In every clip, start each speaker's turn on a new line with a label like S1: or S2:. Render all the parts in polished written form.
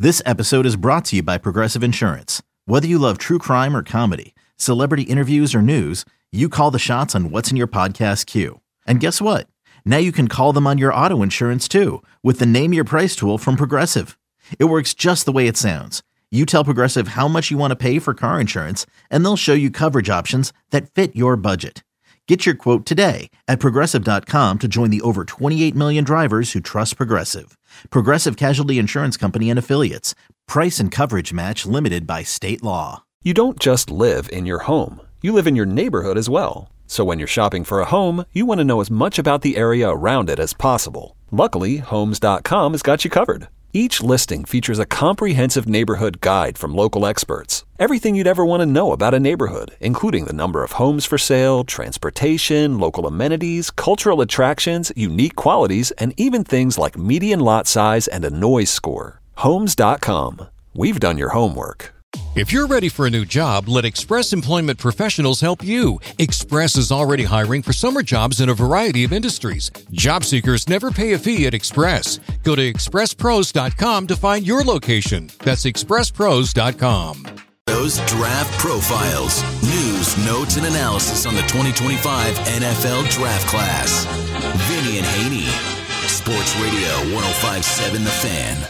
S1: This episode is brought to you by Progressive Insurance. Whether you love true crime or comedy, celebrity interviews or news, you call the shots on what's in your podcast queue. And guess what? Now you can call them on your auto insurance too with the Name Your Price tool from Progressive. It works just the way it sounds. You tell Progressive how much you want to pay for car insurance, and they'll show you coverage options that fit your budget. Get your quote today at Progressive.com to join the over 28 million drivers who trust Progressive. Progressive Casualty Insurance Company and Affiliates. Price and coverage match limited by state law.
S2: You don't just live in your home. You live in your neighborhood as well. So when you're shopping for a home, you want to know as much about the area around it as possible. Luckily, Homes.com has got you covered. Each listing features a comprehensive neighborhood guide from local experts. Everything you'd ever want to know about a neighborhood, including the number of homes for sale, transportation, local amenities, cultural attractions, unique qualities, and even things like median lot size and a noise score. Homes.com. We've done your homework.
S3: If you're ready for a new job, let Express Employment Professionals help you. Express is already hiring for summer jobs in a variety of industries. Job seekers never pay a fee at Express. Go to expresspros.com to find your location. That's expresspros.com.
S4: Those draft profiles, news, notes, and analysis on the 2025 NFL Draft Class. Vinny and Haney. Sports Radio 105.7 The Fan.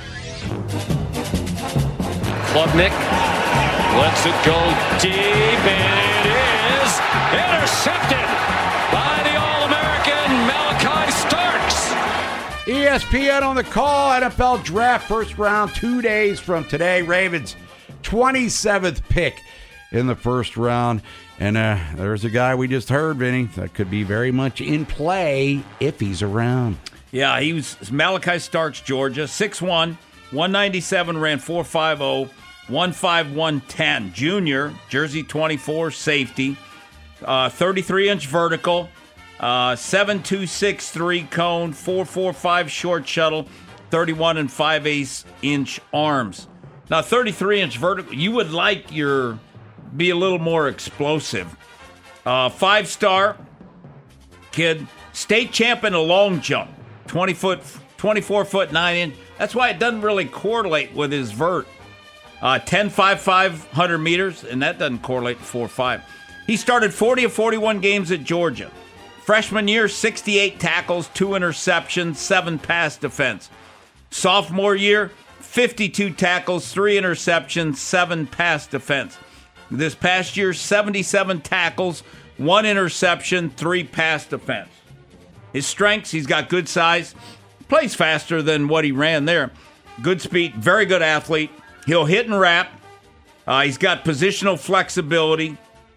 S5: Klubnik lets it go deep, and it is intercepted by the All-American Malachi Starks.
S6: ESPN on the call. NFL Draft first round 2 days from today. Ravens 27th pick in the first round. And there's a guy we just heard, Vinny, that could be very much in play if he's around.
S7: Yeah, he was Malachi Starks, Georgia, 6'1", 197, ran 4.50, 1.5, 110. Junior, jersey 24, safety, 33-inch vertical, 7.263 cone, 4.45 short shuttle, 31 and 5/8 arms. Now, 33-inch vertical, you would like be a little more explosive. 5-star kid, state champ in a long jump, 24 foot 9 inch. That's why it doesn't really correlate with his vert. 10.55 meters, and that doesn't correlate to 4.5. He started 40 of 41 games at Georgia. Freshman year, 68 tackles, 2 interceptions, 7 pass defense. Sophomore year, 52 tackles, 3 interceptions, 7 pass defense. This past year, 77 tackles, 1 interception, 3 pass defense. His strengths, he's got good size, plays faster than what he ran there. Good speed, very good athlete. He'll hit and wrap. He's got positional flexibility.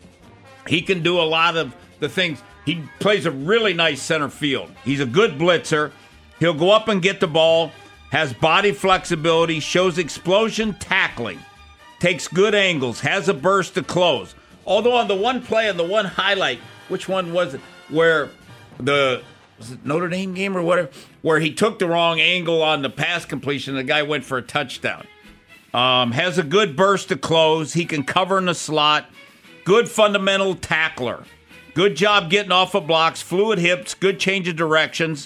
S7: He can do a lot of the things. He plays a really nice center field. He's a good blitzer. He'll go up and get the ball, has body flexibility, shows explosion tackling, takes good angles, has a burst to close. Although on the one play and the one highlight, which one was it, where was it Notre Dame game or whatever, where he took the wrong angle on the pass completion, the guy went for a touchdown. Has a good burst to close. He can cover in the slot. Good fundamental tackler. Good job getting off of blocks. Fluid hips. Good change of directions.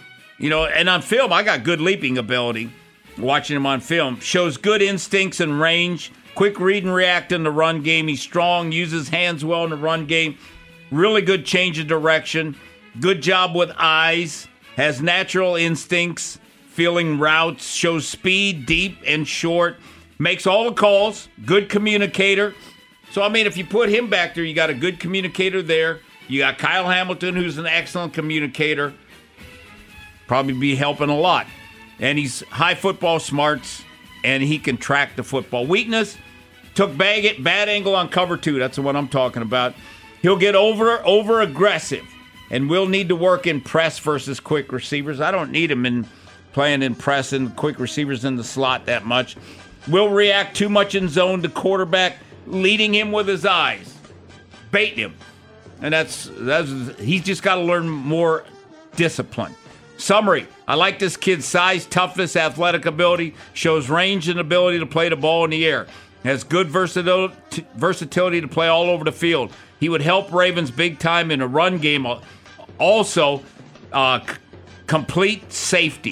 S7: And on film, I got good leaping ability. Watching him on film. Shows good instincts and range. Quick read and react in the run game. He's strong. Uses hands well in the run game. Really good change of direction. Good job with eyes. Has natural instincts. Feeling routes. Shows speed, deep and short. Makes all the calls. Good communicator. So, if you put him back there, you got a good communicator there. You got Kyle Hamilton, who's an excellent communicator. Probably be helping a lot. And he's high football smarts, and he can track the football. Weakness, took bad angle on cover 2. That's the one I'm talking about. He'll get over aggressive, and we'll need to work in press versus quick receivers. I don't need him playing in press and quick receivers in the slot that much. Will react too much in zone to quarterback, leading him with his eyes, baiting him. And he's just got to learn more discipline. Summary, I like this kid's size, toughness, athletic ability, shows range and ability to play the ball in the air. Has good versatility to play all over the field. He would help Ravens big time in a run game. Also, complete safety.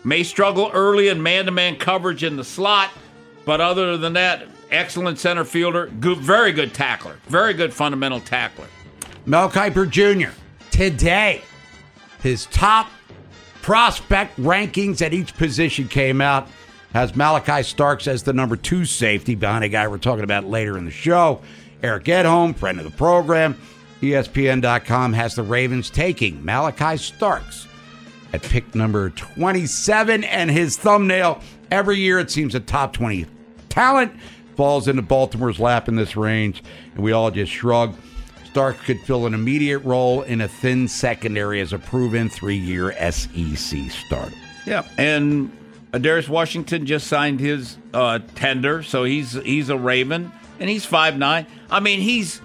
S7: May struggle early in man-to-man coverage in the slot, but other than that, excellent center fielder, very good tackler, very good fundamental tackler.
S6: Mel Kiper Jr. today, his top prospect rankings at each position came out. Has Malachi Starks as the number 2 safety behind a guy we're talking about later in the show. Eric Edholm, friend of the program, ESPN.com has the Ravens taking Malachi Starks at pick number 27. And his thumbnail, every year it seems a top 20 talent falls into Baltimore's lap in this range. And we all just shrug. Starks could fill an immediate role in a thin secondary as a proven 3-year SEC starter.
S7: Yeah, and Adarius Washington just signed his tender, so he's a Raven, and he's 5'9". I mean,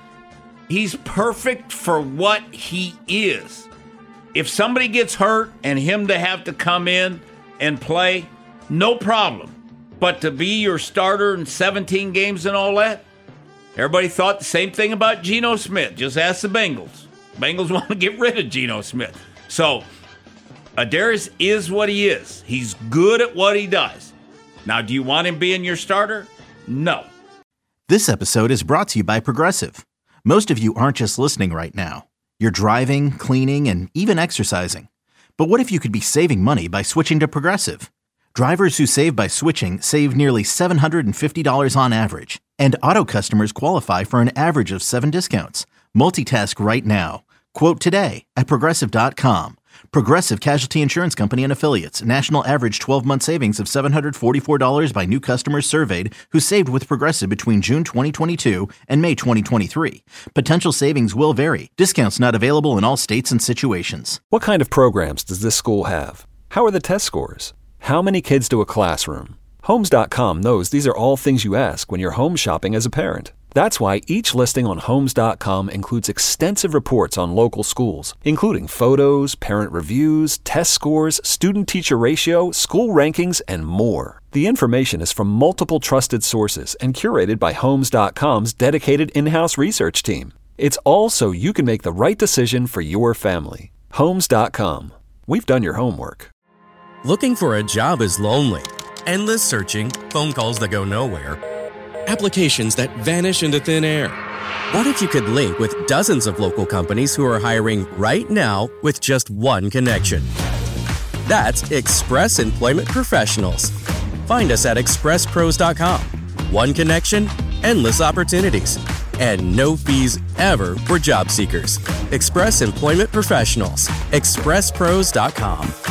S7: he's perfect for what he is. If somebody gets hurt and him to have to come in and play, no problem. But to be your starter in 17 games and all that, everybody thought the same thing about Geno Smith. Just ask the Bengals. Bengals want to get rid of Geno Smith. So Adarius is what he is. He's good at what he does. Now, do you want him being your starter? No.
S1: This episode is brought to you by Progressive. Most of you aren't just listening right now. You're driving, cleaning, and even exercising. But what if you could be saving money by switching to Progressive? Drivers who save by switching save nearly $750 on average. And auto customers qualify for an average of 7 discounts. Multitask right now. Quote today at Progressive.com. Progressive Casualty Insurance Company and Affiliates. National average 12-month savings of $744 by new customers surveyed who saved with Progressive between June 2022 and May 2023. Potential savings will vary. Discounts not available in all states and situations.
S2: What kind of programs does this school have? How are the test scores? How many kids do a classroom? Homes.com knows these are all things you ask when you're home shopping as a parent. That's why each listing on Homes.com includes extensive reports on local schools, including photos, parent reviews, test scores, student-teacher ratio, school rankings, and more. The information is from multiple trusted sources and curated by Homes.com's dedicated in-house research team. It's all so you can make the right decision for your family. Homes.com. We've done your homework.
S8: Looking for a job is lonely. Endless searching, phone calls that go nowhere, applications that vanish into thin air. What if you could link with dozens of local companies who are hiring right now with just one connection? That's Express Employment Professionals. Find us at expresspros.com. One connection, endless opportunities, and no fees ever for job seekers. Express Employment Professionals. expresspros.com.